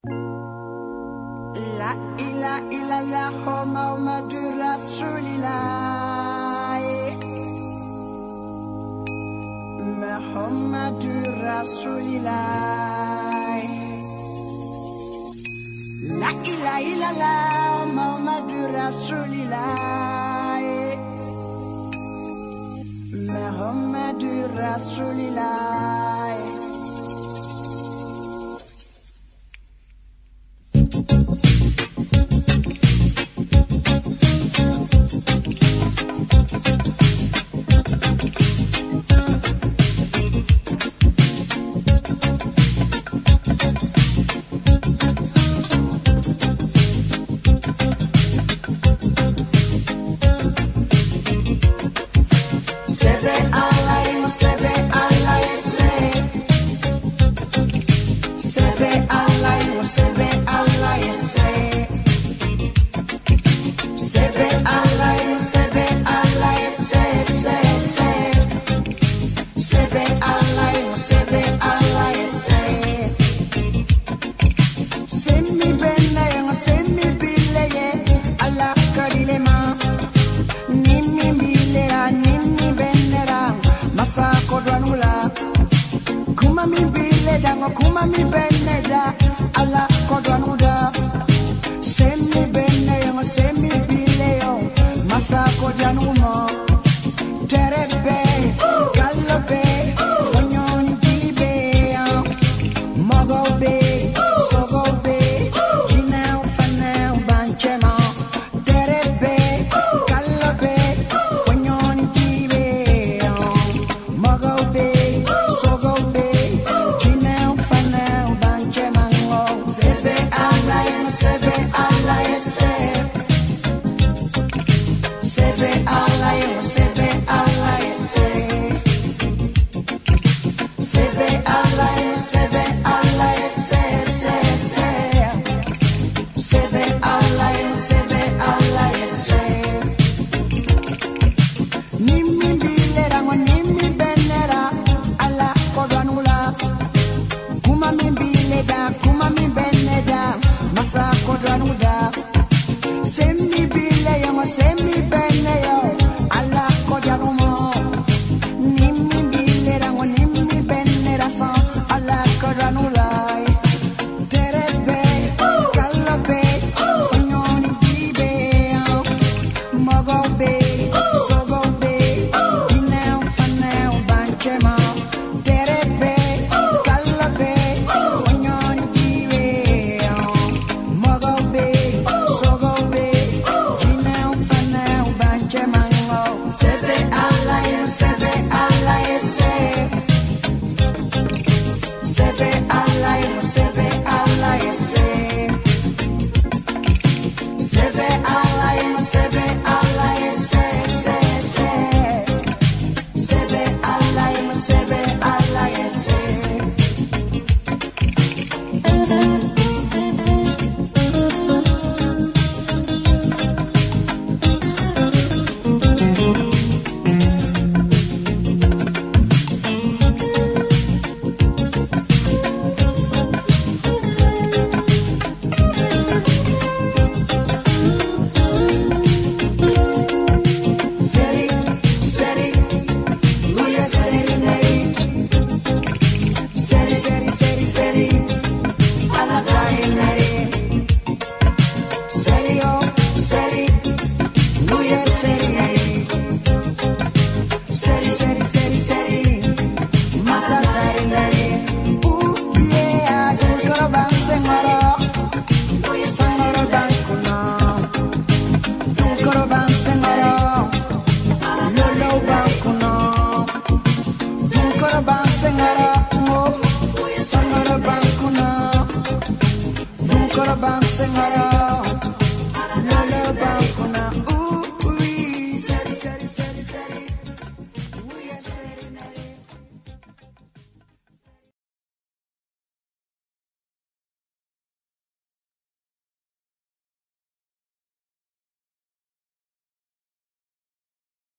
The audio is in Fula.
La ilaha illallah Muhammadur Rasulullah Muhammadur Rasulullah La ilaha illallah Muhammadur Rasulullah Muhammadur Rasulullah Kuma mi beneda ala kodwanuda semi benne yo semi bileo masa kodwanumo terebe galobe onyoni gibe mogobe sogobe kinau fanau banchema terebe galobe onyoni gibe mogobe sogobe Semi bene yo ala kodyanumo nimmi bilera ngo nimmi benera so ala kodyanulai terebe kalabe onyoni gibe mogobe sogobe inau fanau banchema terebe kalabe onyoni gibe mogobe sogobe Sangara